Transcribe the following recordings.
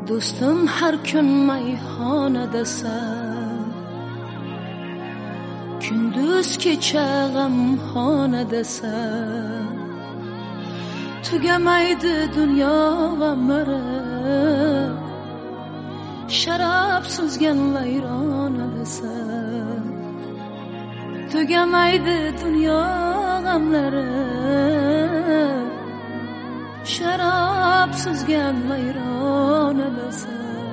Do'stim har kun mayxonadasan, kunduz kecha g'amxonadasan. Tugamaydi dunyo g'amlari, sharob suzgan vayronadasan. Tugamaydi dunyo g'amlari, sharob suzgan vayronadasan.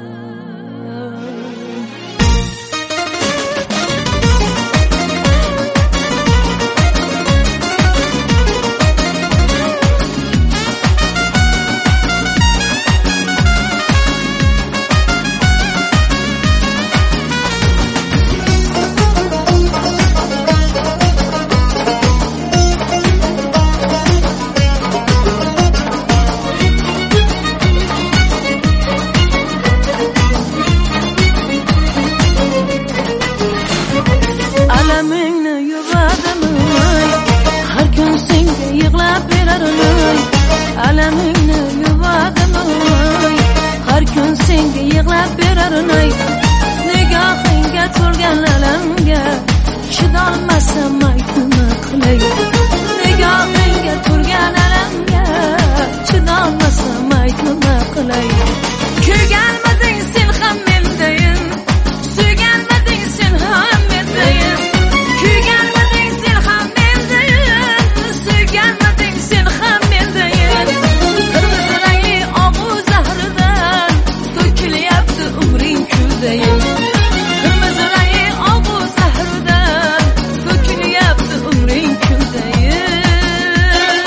Alamingni yuvadim oy, har kun senga yig'lab berarinay. Nigohingga to'lgan alamga chidolmasam aytma qilay. Nigohingga to'lgan alamga chidolmasam aytma qilay. Kuyganmiding sen ham mendayin, suyganmiding sen ham mendayin. Kuyganmiding sen ham mendayin, suyganmiding sen ham mendayin. Qirmizı rangi og'u zahridan to'kilyapti umring kuldayin. Qirmizı rangi og'u zahridan to'kilyapti umring kuldayin.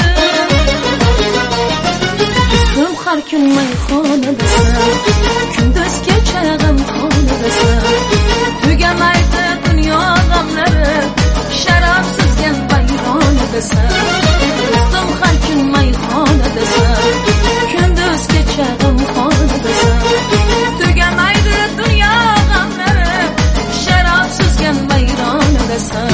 Do'stim har kun mayxonadasan, kunduz kecha g'amxonadasan. Tugamaydi dunyo g'amlari, sharob suzgan vayronadasan. Do'stim har kun mayxonadasan, kunduz kecha g'amxonadasan. Tugamaydi dunyo g'amlari, sharob suzgan vayronadasan.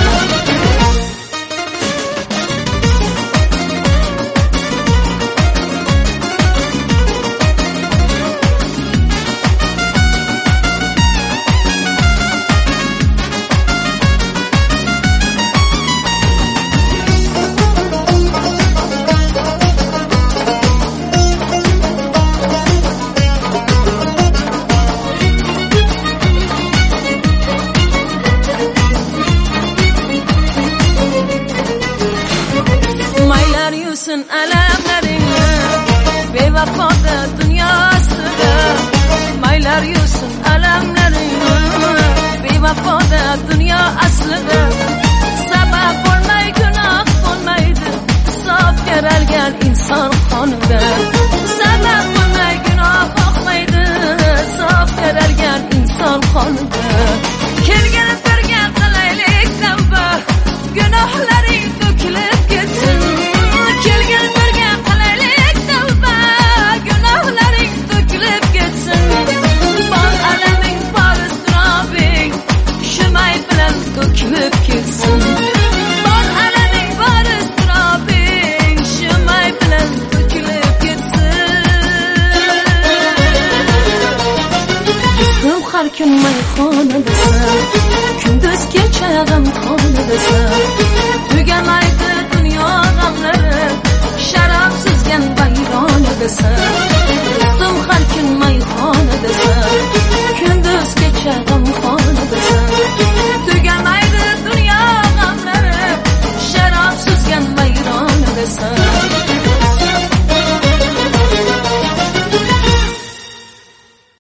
Alamlaringni bevafoda dunyo ostida, maylar yursin alamlaringni bevafoda dunyo aslida. Sabab bo'lmay gunoh bo'lmaydi sof yaralgan inson qonida. Sabab bo'lmay gunoh bo'lmaydi sof yaralgan inson qonida. Kelgan birga qilaylik tavba, gunohlaring to'kilib ketsin. Kelgan birga qilaylik tavba, gunohlaring to'kilib ketsin. Bor alaming, bor iztirobing shu may bilan to'kilib ketsin. Bor alaming, bor iztirobing shu may bilan to'kilib ketsin. Do'stim har kun mayxonadasan, kunduz kecha g'amxonadasan. Tugamaydi dunyo g'amlari, sharob suzgan vayronadasan.